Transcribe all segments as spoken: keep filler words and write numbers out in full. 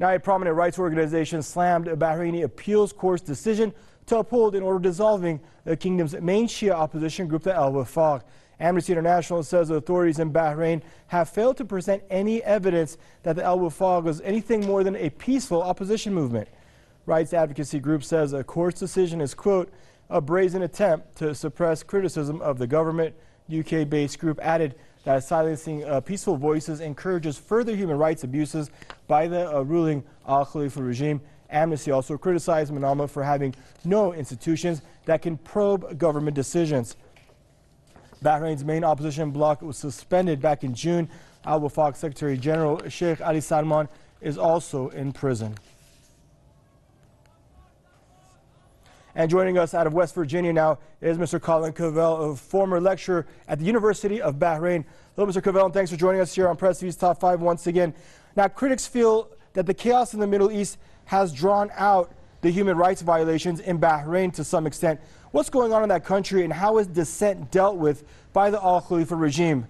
Now, a prominent rights organization slammed a Bahraini appeals court's decision to uphold an order dissolving the kingdom's main Shia opposition group, the Al-Wafaq. Amnesty International says the authorities in Bahrain have failed to present any evidence that the Al-Wafaq was anything more than a peaceful opposition movement. Rights advocacy group says the court's decision is, quote, a brazen attempt to suppress criticism of the government. U K-based group added that silencing uh, peaceful voices encourages further human rights abuses by the uh, ruling Al Khalifa regime. Amnesty also criticized Manama for having no institutions that can probe government decisions. Bahrain's main opposition bloc was suspended back in June. Al-Wafaq Secretary General Sheikh Ali Salman is also in prison. And joining us out of West Virginia now is Mister Colin Cavell, a former lecturer at the University of Bahrain. Hello, Mister Cavell, and thanks for joining us here on Press T's Top five once again. Now, critics feel that the chaos in the Middle East has drawn out the human rights violations in Bahrain to some extent. What's going on in that country, and how is dissent dealt with by the Al Khalifa regime?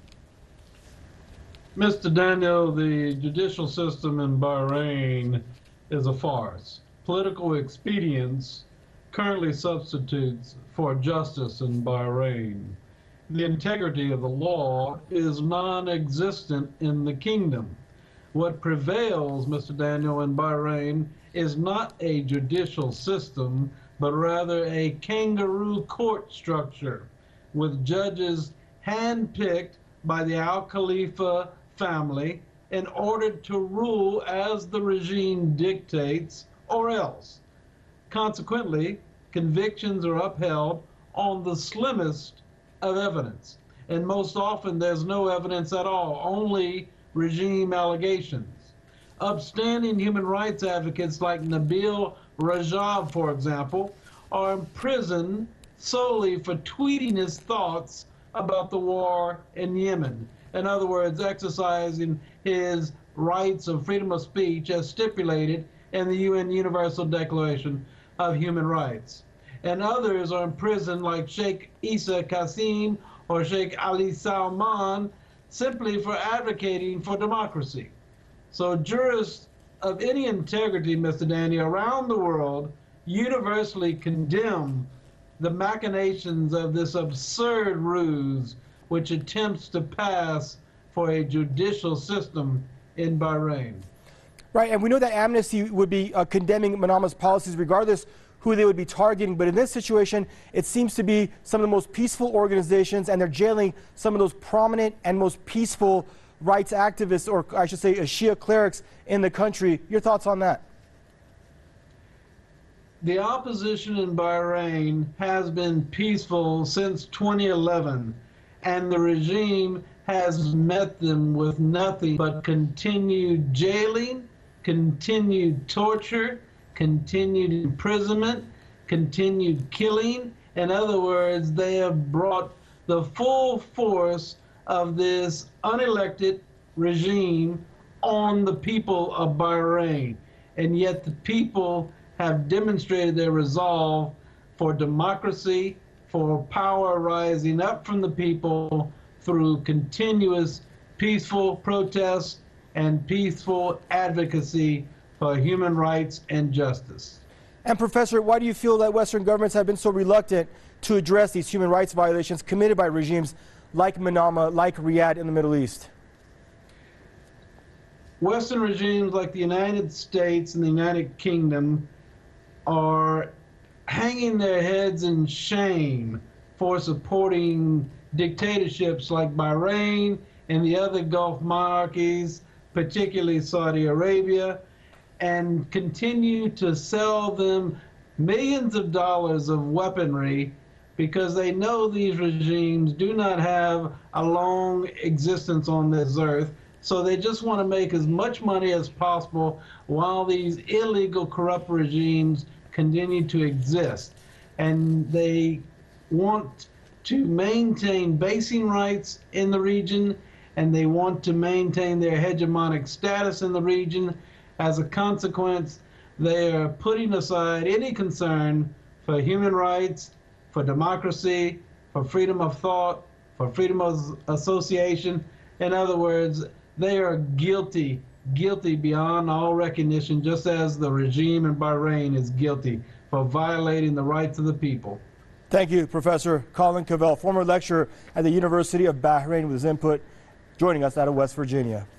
Mister Daniel, the judicial system in Bahrain is a farce. Political expedience currently substitutes for justice in Bahrain. The integrity of the law is non-existent in the kingdom. What prevails, Mister Daniel, in Bahrain is not a judicial system, but rather a kangaroo court structure with judges handpicked by the Al Khalifa family in order to rule as the regime dictates or else. Consequently, convictions are upheld on the slimmest of evidence. And most often there's no evidence at all, only regime allegations. Upstanding human rights advocates like Nabil Rajab, for example, are imprisoned solely for tweeting his thoughts about the war in Yemen. In other words, exercising his rights of freedom of speech as stipulated in the U N Universal Declaration of Human Rights. And others are imprisoned like Sheikh Issa Qasim or Sheikh Ali Salman simply for advocating for democracy. So jurists of any integrity, Mister Danny, around the world universally condemn the machinations of this absurd ruse which attempts to pass for a judicial system in Bahrain. Right, and we know that Amnesty would be uh, condemning Manama's policies regardless who they would be targeting, but in this situation it seems to be some of the most peaceful organizations, and they're jailing some of those prominent and most peaceful rights activists, or I should say Shia clerics in the country. Your thoughts on that? The opposition in Bahrain has been peaceful since twenty eleven, and the regime has met them with nothing but continued jailing, continued torture, continued imprisonment, continued killing. In other words, they have brought the full force of this unelected regime on the people of Bahrain. And yet the people have demonstrated their resolve for democracy, for power rising up from the people through continuous peaceful protests and peaceful advocacy for human rights and justice. And Professor, why do you feel that Western governments have been so reluctant to address these human rights violations committed by regimes like Manama, like Riyadh in the Middle East? Western regimes like the United States and the United Kingdom are hanging their heads in shame for supporting dictatorships like Bahrain and the other Gulf monarchies, particularly Saudi Arabia, and continue to sell them millions of dollars of weaponry because they know these regimes do not have a long existence on this earth. So they just want to make as much money as possible while these illegal, corrupt regimes continue to exist. And they want to maintain basing rights in the region, and they want to maintain their hegemonic status in the region. As a consequence, they are putting aside any concern for human rights, for democracy, for freedom of thought, for freedom of association. In other words, they are guilty guilty beyond all recognition, just as the regime in Bahrain is guilty for violating the rights of the people. Thank you, Professor Colin Cavell, former lecturer at the University of Bahrain, with his input, joining us out of West Virginia.